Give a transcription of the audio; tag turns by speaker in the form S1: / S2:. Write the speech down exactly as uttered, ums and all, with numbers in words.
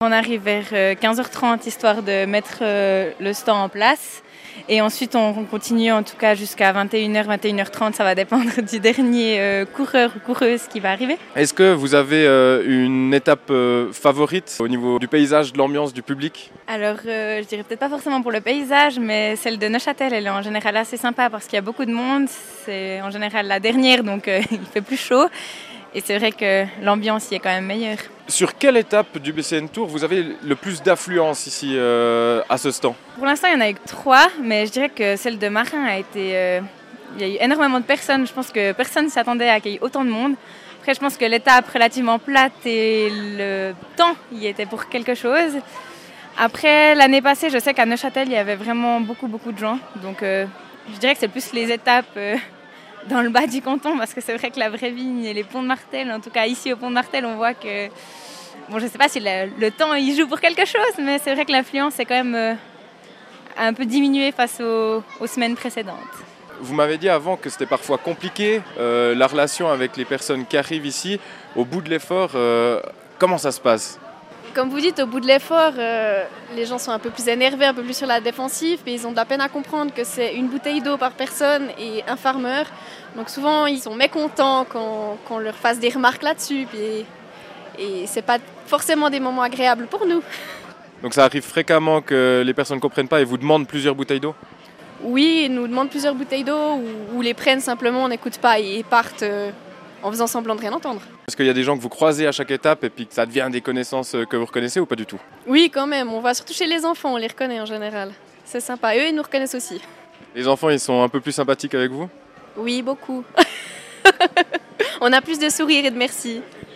S1: On arrive vers quinze heures trente histoire de mettre le stand en place. Et ensuite, on continue en tout cas jusqu'à vingt et une heures, vingt et une heures trente. Ça va dépendre du dernier euh, coureur ou coureuse qui va arriver.
S2: Est-ce que vous avez euh, une étape euh, favorite au niveau du paysage, de l'ambiance, du public?
S1: Alors, euh, je dirais peut-être pas forcément pour le paysage, mais celle de Neuchâtel, elle est en général assez sympa parce qu'il y a beaucoup de monde. C'est en général la dernière, donc euh, il fait plus chaud. Et c'est vrai que l'ambiance y est quand même meilleure.
S2: Sur quelle étape du B C N Tour vous avez le plus d'affluence ici euh, à ce stand?
S1: Pour l'instant, il y en a eu trois, mais je dirais que celle de Marin a été... Euh, il y a eu énormément de personnes. Je pense que personne ne s'attendait à accueillir autant de monde. Après, je pense que l'étape relativement plate et le temps y était pour quelque chose. Après, l'année passée, je sais qu'à Neuchâtel, il y avait vraiment beaucoup, beaucoup de gens. Donc, euh, je dirais que c'est plus les étapes... Euh, dans le bas du canton, parce que c'est vrai que la vraie vigne et les ponts de Martel, en tout cas ici au pont de Martel, on voit que, bon, je ne sais pas si le, le temps il joue pour quelque chose, mais c'est vrai que l'influence est quand même euh, un peu diminuée face aux, aux semaines précédentes.
S2: Vous m'avez dit avant que c'était parfois compliqué, euh, la relation avec les personnes qui arrivent ici, au bout de l'effort, euh, comment ça se passe?
S3: Comme vous dites, au bout de l'effort, euh, les gens sont un peu plus énervés, un peu plus sur la défensive, et ils ont de la peine à comprendre que c'est une bouteille d'eau par personne et un farmer. Donc souvent, ils sont mécontents qu'on, qu'on leur fasse des remarques là-dessus, puis, et c'est pas forcément des moments agréables pour nous.
S2: Donc ça arrive fréquemment que les personnes ne comprennent pas et vous demandent plusieurs bouteilles d'eau?
S3: Oui, ils nous demandent plusieurs bouteilles d'eau, ou, ou les prennent simplement, on n'écoute pas et partent euh, en faisant semblant de rien entendre.
S2: Est-ce qu'il y a des gens que vous croisez à chaque étape et puis que ça devient des connaissances que vous reconnaissez ou pas du tout?
S3: Oui, quand même. On va surtout chez les enfants, on les reconnaît en général. C'est sympa. Eux, ils nous reconnaissent aussi.
S2: Les enfants, ils sont un peu plus sympathiques avec vous?
S3: Oui, beaucoup. On a plus de sourires et de merci.